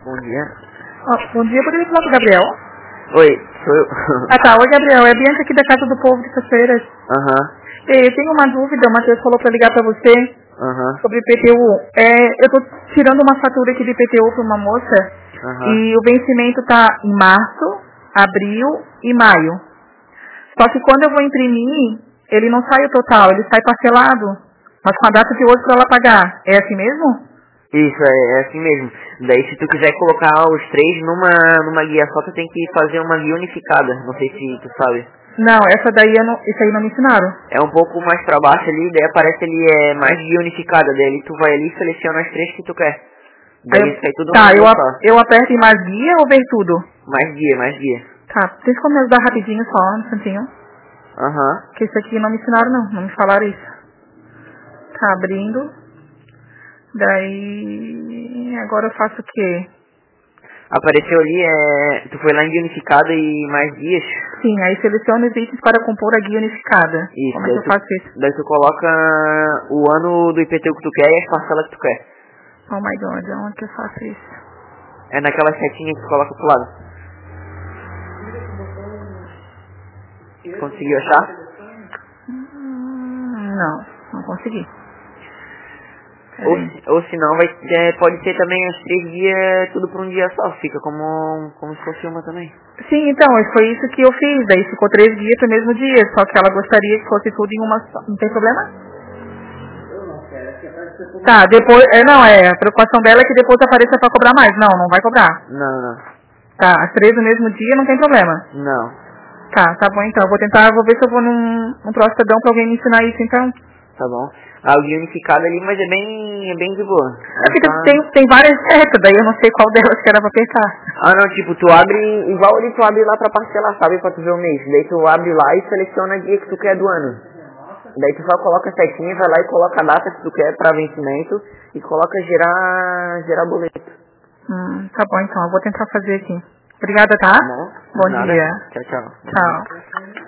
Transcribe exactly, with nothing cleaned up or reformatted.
Bom dia. Oh, bom dia, poderia falar com o Gabriel? Oi, sou eu. Ah tá, oi Gabriel, é Bianca aqui da Casa do Povo de Cachoeiras. Aham. Uhum. Eu tenho uma dúvida, o Matheus falou pra ligar pra você uhum. sobre I P T U. É, eu tô tirando uma fatura aqui de I P T U pra uma moça uhum. e o vencimento tá em março, abril e maio. Só que quando eu vou imprimir, ele não sai o total, ele sai parcelado, mas com a data de hoje pra ela pagar. É assim mesmo? Isso, é, é assim mesmo. Daí se tu quiser colocar os três numa, numa guia só, tu tem que fazer uma guia unificada. Não sei se tu sabe. Não, essa daí eu não, isso aí não me ensinaram. É um pouco mais pra baixo ali, daí aparece ali, é mais guia unificada. Daí ali tu vai ali e seleciona as três que tu quer. Daí Eu, sai tudo tá, numa eu, guia ap- só. eu aperto em mais guia ou vem tudo? Mais guia, mais guia. Tá, tem como me ajudar rapidinho só, um instantinho? Aham. Uhum. Porque isso aqui não me ensinaram não, não me falaram isso. Tá abrindo. Daí, agora eu faço o quê? Apareceu ali, é, tu foi lá em guia unificada e mais guias. Sim, aí seleciona os itens para compor a guia unificada. Isso, Como é que daí eu tu, faço isso? daí tu coloca o ano do I P T U que tu quer e as parcelas que tu quer. Oh my god, onde que eu faço isso? É naquela setinha que tu coloca pro lado. Conseguiu achar? Hum, não, não consegui. Ou, Peraí. se- ou se não, vai, é, pode ser também os três dias, tudo por um dia só. Fica como, como se fosse uma também. Sim, então, foi isso que eu fiz. Daí ficou três dias pro mesmo dia, só que ela gostaria que fosse tudo em uma só. Não tem problema? Tá, depois, é, não, é, a preocupação dela é que depois apareça pra cobrar mais. Não, não vai cobrar. Não, não. Tá, as três no mesmo dia não tem problema. Não. Tá, tá bom então. Eu vou tentar, vou ver se eu vou num, num prostadão pra alguém me ensinar isso então. Tá bom. A guia unificada ali, mas é bem, é bem de boa. É porque Essa... tem, tem várias setas, daí eu não sei qual delas que era pra apertar. Ah, não, tipo, tu abre, igual ali tu abre lá pra parcelar, sabe? Pra tu ver o mês. Daí tu abre lá e seleciona a guia que tu quer do ano. Daí tu só coloca a setinha, vai lá e coloca a data que tu quer pra vencimento e coloca gerar, gerar boleto. Hum, tá bom então, eu vou tentar fazer aqui. Obrigada, tá? Tá bom? Bom Nada. dia. Tchau, tchau. Tchau.